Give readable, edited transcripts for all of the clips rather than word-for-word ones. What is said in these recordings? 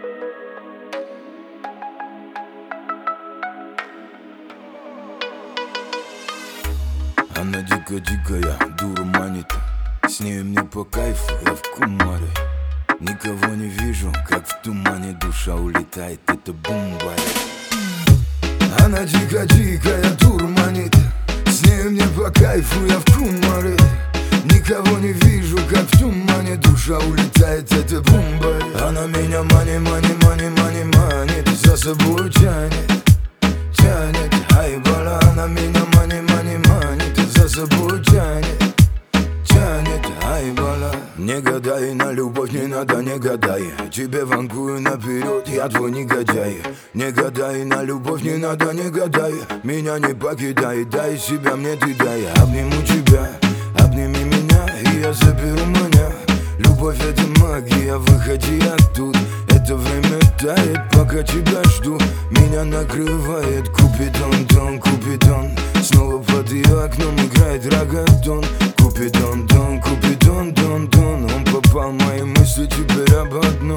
Она дико-дикая, дура манит. С ней мне по кайфу, я в кумаре. Никого не вижу, как в тумане душа улетает, это бомба. Она дико-дикая, дура манит. С ней мне по кайфу, я в кумаре. Никого не вижу, как в тумане душа улетает, это бомба. Она меня манит, за собой тянет, ай, бала. Она меня манит, за собой тянет, ай, бала. Не гадай на любовь, не надо, не гадай. Тебе вангую наперед, я твой негодяй. Не гадай на любовь, не надо, не гадай. Меня не покидай, дай себя мне ты дай. Обниму тебя, обними меня, и я заберу меня. Любовь это магия, выходи оттуда. Это время тает, пока тебя жду. Меня накрывает Купидон, Купидон. Снова под ее окном играет рагатон. Купидон, Купидон. Он попал в мои мысли теперь об одном.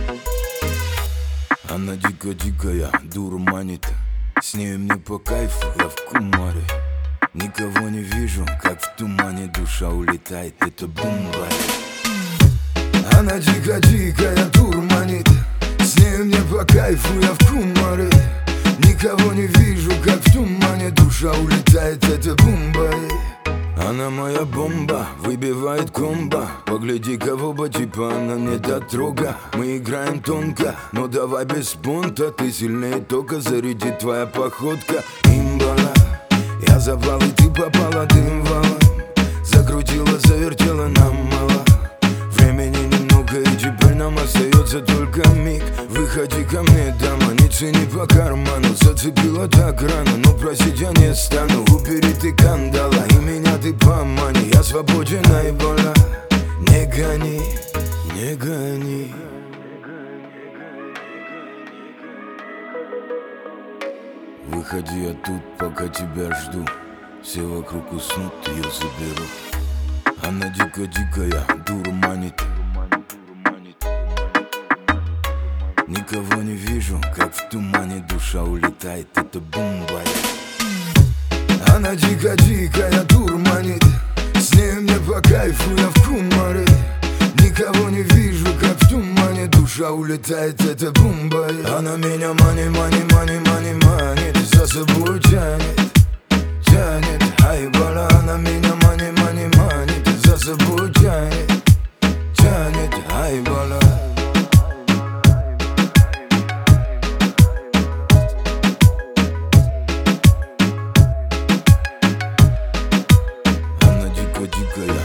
Она дико-дикая, дура манит. С ней мне по кайфу, я в кумаре. Никого не вижу, как в тумане душа улетает, это бомба. Она дико-дикая, дура манит. С ней мне по кайфу, я в кумаре. Никого не вижу, как в тумане душа улетает, это бомба. Она моя бомба, выбивает комбо. Погляди-ка в оба типа, она не дотрога. Мы играем тонко, но давай без бунта. Ты сильнее тока, зарядит твоя походка. Имбала, я запал и ты попала дым валом. Закрутила, завертела нам мало. Времени немного и теперь нам остается только миг. Выходи ко мне, дама, не цени по карману. Зацепила так рано, но просить я не стану. Убери ты кандала, и меня ты помани. Я свободен, ай, бола. Не гони, не гони. Выходи, я тут, пока тебя жду. Все вокруг уснут, ее заберу. Она дико-дикая, дура манит. Никого не вижу, как в тумане душа улетает, это бомба. Она дико-дикая, дура манит. С ней мне по кайфу, я в кумаре. Никого не вижу, как в тумане душа улетает, это бомба. Она меня манит, за собой тянет, ай, бала. Она меня манит, за собой тянет, ай, бала. Она дико-дикая.